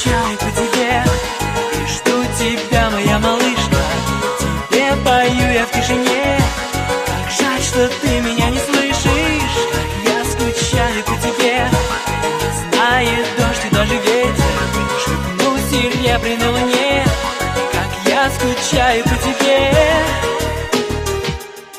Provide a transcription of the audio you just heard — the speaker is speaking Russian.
скучаю по тебе и жду тебя, моя малышка. Тебе пою я в тишине. Как жаль, что ты меня не слышишь. Как я скучаю по тебе. Знает дождь и даже ветер, шепнул серебряной луне. Как я скучаю по тебе.